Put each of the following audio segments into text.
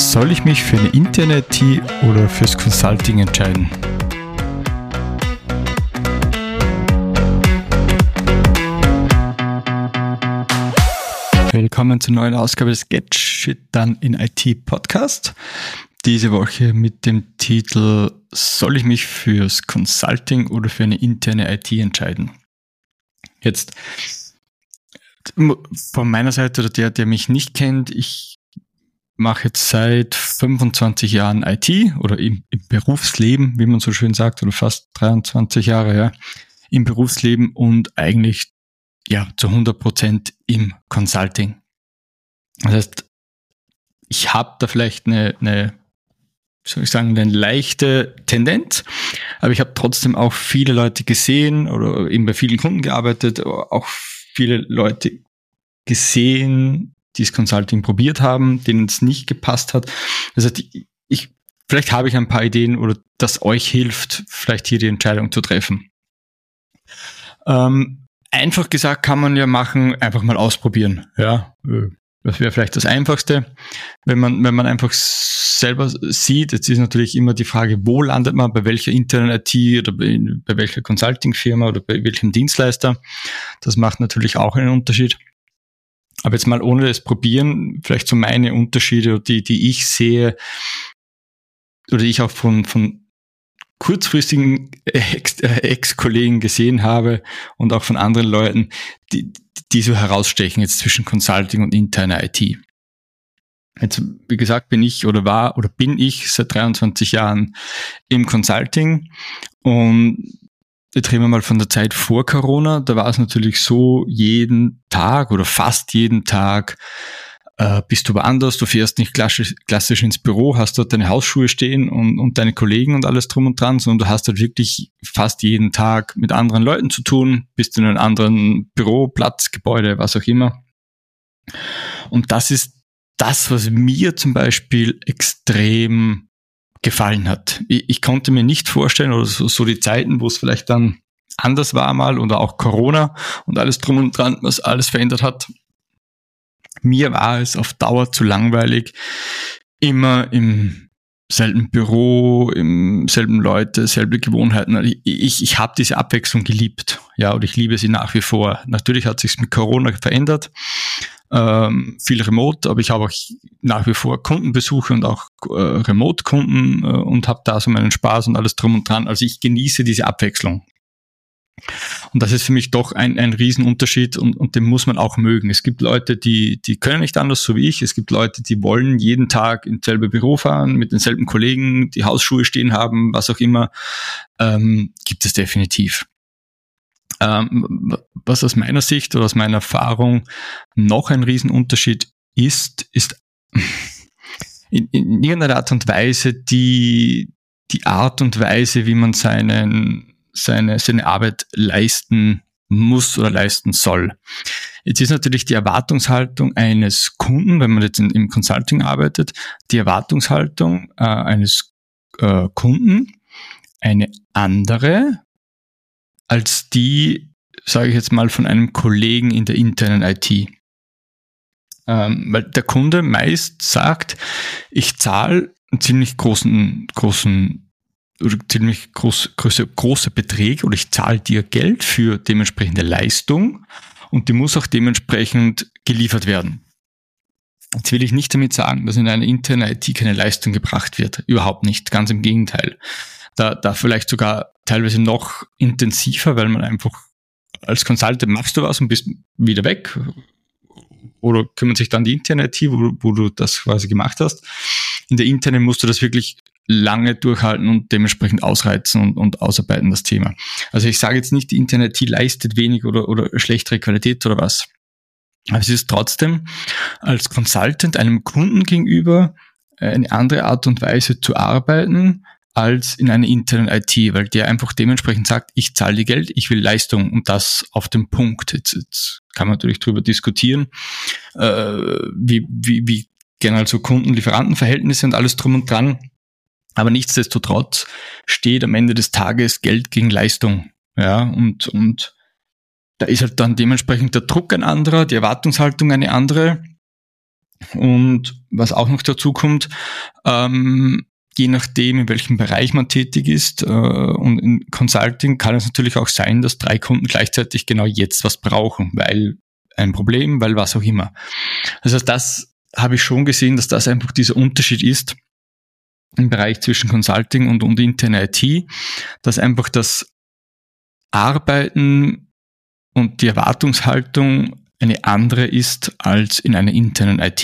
Soll ich mich für eine interne IT oder fürs Consulting entscheiden? Willkommen zur neuen Ausgabe des Get Shit Done in IT Podcast. Diese Woche mit dem Titel Soll ich mich fürs Consulting oder für eine interne IT entscheiden? Jetzt von meiner Seite oder der mich nicht kennt, ich mache jetzt seit 25 Jahren IT oder im Berufsleben, wie man so schön sagt, oder fast 23 Jahre ja, im Berufsleben und eigentlich zu 100% im Consulting. Das heißt, ich habe da vielleicht eine leichte Tendenz, aber ich habe trotzdem auch viele Leute gesehen oder eben bei vielen Kunden gearbeitet, auch viele Leute gesehen, die das Consulting probiert haben, denen es nicht gepasst hat. Das heißt, vielleicht habe ich ein paar Ideen oder das euch hilft, vielleicht hier die Entscheidung zu treffen. Einfach gesagt kann man ja machen, einfach mal ausprobieren. Ja, das wäre vielleicht das Einfachste. Wenn man einfach selber sieht, jetzt ist natürlich immer die Frage, wo landet man, bei welcher internen IT oder bei welcher Consulting-Firma oder bei welchem Dienstleister. Das macht natürlich auch einen Unterschied. Aber jetzt mal ohne das Probieren, vielleicht so meine Unterschiede, die ich sehe oder die ich auch von kurzfristigen Ex-Kollegen gesehen habe und auch von anderen Leuten, die so herausstechen jetzt zwischen Consulting und interner IT. Jetzt, wie gesagt, bin ich seit 23 Jahren im Consulting und jetzt reden wir mal von der Zeit vor Corona. Da war es natürlich so, jeden Tag oder fast jeden Tag bist du woanders, du fährst nicht klassisch ins Büro, hast dort deine Hausschuhe stehen und deine Kollegen und alles drum und dran, sondern du hast halt wirklich fast jeden Tag mit anderen Leuten zu tun, bist in einem anderen Büro, Platz, Gebäude, was auch immer. Und das ist das, was mir zum Beispiel extrem gefallen hat. Ich konnte mir nicht vorstellen, oder so die Zeiten, wo es vielleicht dann anders war mal, oder auch Corona und alles drum und dran, was alles verändert hat. Mir war es auf Dauer zu langweilig, immer im selben Büro, im selben Leute, selbe Gewohnheiten. Ich habe diese Abwechslung geliebt, ja, und ich liebe sie nach wie vor. Natürlich hat sich's mit Corona verändert, viel Remote, aber ich habe auch nach wie vor Kundenbesuche und auch Remote-Kunden und habe da so meinen Spaß und alles drum und dran. Also ich genieße diese Abwechslung. Und das ist für mich doch ein Riesenunterschied und den muss man auch mögen. Es gibt Leute, die können nicht anders, so wie ich. Es gibt Leute, die wollen jeden Tag ins selbe Büro fahren, mit denselben Kollegen, die Hausschuhe stehen haben, was auch immer. Gibt es definitiv. Was aus meiner Sicht oder aus meiner Erfahrung noch ein Riesenunterschied ist in irgendeiner Art und Weise die Art und Weise, wie man seine Arbeit leisten muss oder leisten soll. Jetzt ist natürlich die Erwartungshaltung eines Kunden, wenn man jetzt im Consulting arbeitet, die Erwartungshaltung eines Kunden eine andere als die, sage ich jetzt mal, von einem Kollegen in der internen IT. Weil der Kunde meist sagt, ich zahle einen ziemlich große Beträge oder ich zahle dir Geld für dementsprechende Leistung und die muss auch dementsprechend geliefert werden. Jetzt will ich nicht damit sagen, dass in einer internen IT keine Leistung gebracht wird. Überhaupt nicht. Ganz im Gegenteil. Da vielleicht sogar teilweise noch intensiver, weil man einfach als Consultant machst du was und bist wieder weg. Oder kümmert sich dann die interne IT, wo du das quasi gemacht hast. In der internen musst du das wirklich lange durchhalten und dementsprechend ausreizen und ausarbeiten, das Thema. Also ich sage jetzt nicht, die interne IT leistet wenig oder schlechtere Qualität oder was. Aber es ist trotzdem als Consultant einem Kunden gegenüber eine andere Art und Weise zu arbeiten als in einer internen IT, weil der einfach dementsprechend sagt, ich zahle dir Geld, ich will Leistung und das auf den Punkt. Jetzt kann man natürlich drüber diskutieren, wie generell so Kunden-Lieferanten-Verhältnisse und alles drum und dran. Aber nichtsdestotrotz steht am Ende des Tages Geld gegen Leistung. Ja, und da ist halt dann dementsprechend der Druck ein anderer, die Erwartungshaltung eine andere. Und was auch noch dazu kommt, je nachdem, in welchem Bereich man tätig ist, und in Consulting kann es natürlich auch sein, dass 3 Kunden gleichzeitig genau jetzt was brauchen, weil ein Problem, weil was auch immer. Also das habe ich schon gesehen, dass das einfach dieser Unterschied ist im Bereich zwischen Consulting und interne IT, dass einfach das Arbeiten und die Erwartungshaltung eine andere ist als in einer internen IT.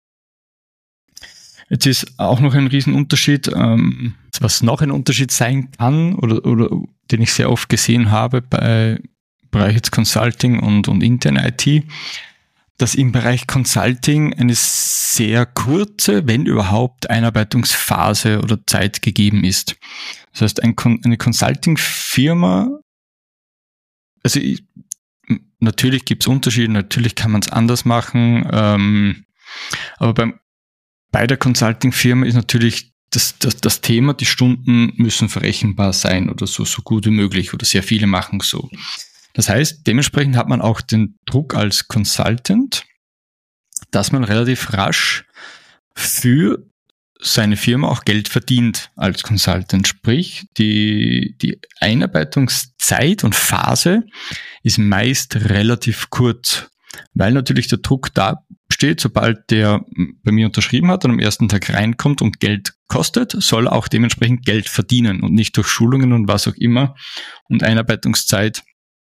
Jetzt ist auch noch ein Riesenunterschied, was noch ein Unterschied sein kann oder den ich sehr oft gesehen habe bei Bereich jetzt Consulting und interne IT, dass im Bereich Consulting eine sehr kurze, wenn überhaupt, Einarbeitungsphase oder Zeit gegeben ist. Das heißt, eine Consulting-Firma, also natürlich gibt es Unterschiede, natürlich kann man es anders machen, aber bei der Consulting-Firma ist natürlich das Thema, die Stunden müssen verrechenbar sein oder so gut wie möglich oder sehr viele machen so. Das heißt, dementsprechend hat man auch den Druck als Consultant, dass man relativ rasch für seine Firma auch Geld verdient als Consultant. Sprich, die Einarbeitungszeit und Phase ist meist relativ kurz, weil natürlich der Druck da steht, sobald der bei mir unterschrieben hat und am ersten Tag reinkommt und Geld kostet, soll er auch dementsprechend Geld verdienen und nicht durch Schulungen und was auch immer und Einarbeitungszeit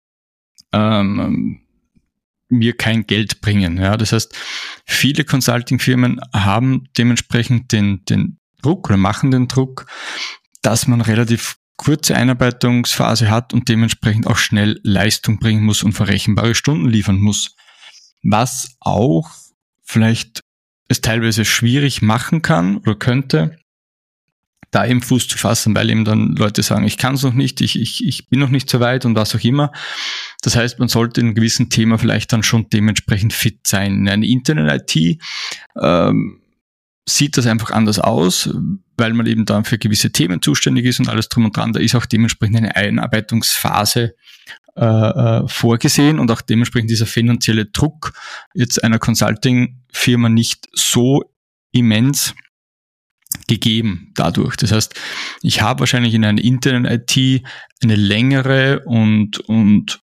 mir kein Geld bringen. Ja, das heißt, viele Consulting-Firmen haben dementsprechend den Druck oder machen den Druck, dass man relativ kurze Einarbeitungsphase hat und dementsprechend auch schnell Leistung bringen muss und verrechenbare Stunden liefern muss. Was auch vielleicht es teilweise schwierig machen kann oder könnte, da eben Fuß zu fassen, weil eben dann Leute sagen, ich kann es noch nicht, ich bin noch nicht so weit und was auch immer. Das heißt, man sollte in einem gewissen Thema vielleicht dann schon dementsprechend fit sein. In einer internen IT sieht das einfach anders aus, weil man eben dann für gewisse Themen zuständig ist und alles drum und dran. Da ist auch dementsprechend eine Einarbeitungsphase vorgesehen und auch dementsprechend dieser finanzielle Druck jetzt einer Consulting-Firma nicht so immens gegeben dadurch. Das heißt, ich habe wahrscheinlich in einer internen IT eine längere und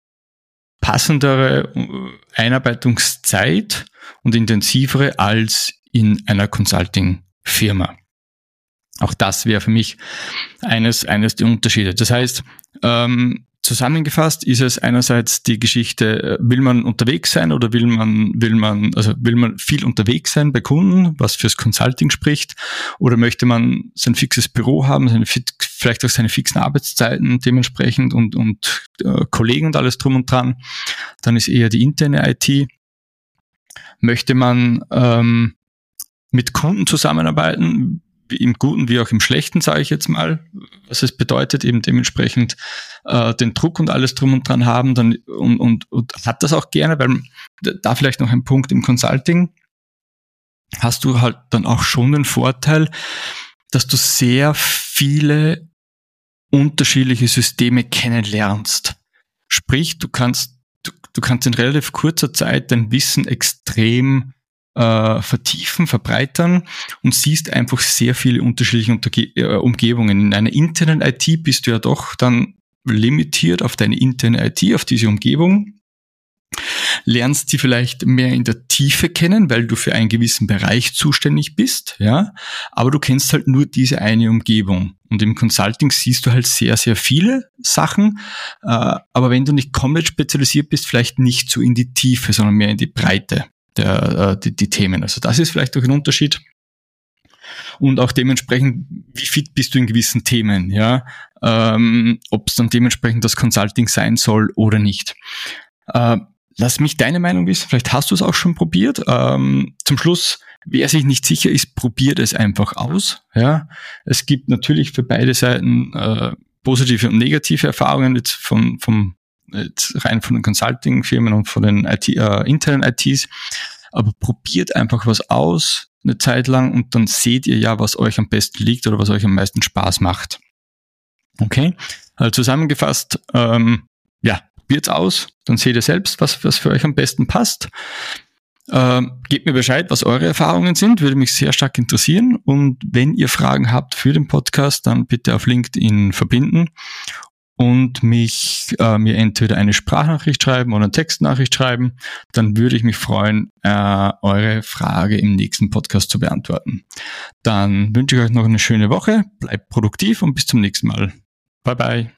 passendere Einarbeitungszeit und intensivere als in einer Consulting-Firma. Auch das wäre für mich eines der Unterschiede. Das heißt, zusammengefasst ist es einerseits die Geschichte, will man unterwegs sein oder will man viel unterwegs sein bei Kunden, was fürs Consulting spricht, oder möchte man sein fixes Büro haben, vielleicht auch seine fixen Arbeitszeiten dementsprechend und Kollegen und alles drum und dran, dann ist eher die interne IT. Möchte man mit Kunden zusammenarbeiten, im Guten wie auch im Schlechten, sage ich jetzt mal, was es bedeutet, eben dementsprechend den Druck und alles drum und dran haben dann und hat das auch gerne, weil da vielleicht noch ein Punkt im Consulting, hast du halt dann auch schon den Vorteil, dass du sehr viele unterschiedliche Systeme kennenlernst. Sprich, du kannst in relativ kurzer Zeit dein Wissen extrem vertiefen, verbreitern und siehst einfach sehr viele unterschiedliche Umgebungen. In einer internen IT bist du ja doch dann limitiert auf deine interne IT, auf diese Umgebung, lernst die vielleicht mehr in der Tiefe kennen, weil du für einen gewissen Bereich zuständig bist, ja, aber du kennst halt nur diese eine Umgebung. Und im Consulting siehst du halt sehr, sehr viele Sachen, aber wenn du nicht komplett spezialisiert bist, vielleicht nicht so in die Tiefe, sondern mehr in die Breite. Die Themen. Also das ist vielleicht auch ein Unterschied. Und auch dementsprechend, wie fit bist du in gewissen Themen, ja, ob es dann dementsprechend das Consulting sein soll oder nicht. Lass mich deine Meinung wissen, vielleicht hast du es auch schon probiert. Zum Schluss, wer sich nicht sicher ist, probiert es einfach aus. Ja. Es gibt natürlich für beide Seiten positive und negative Erfahrungen jetzt jetzt rein von den Consulting-Firmen und von den internen ITs, aber probiert einfach was aus, eine Zeit lang, und dann seht ihr ja, was euch am besten liegt oder was euch am meisten Spaß macht. Okay? Also zusammengefasst, probiert's aus, dann seht ihr selbst, was für euch am besten passt. Gebt mir Bescheid, was eure Erfahrungen sind, würde mich sehr stark interessieren. Und wenn ihr Fragen habt für den Podcast, dann bitte auf LinkedIn verbinden und mir entweder eine Sprachnachricht schreiben oder eine Textnachricht schreiben. Dann würde ich mich freuen, eure Frage im nächsten Podcast zu beantworten. Dann wünsche ich euch noch eine schöne Woche, bleibt produktiv und bis zum nächsten Mal. Bye bye.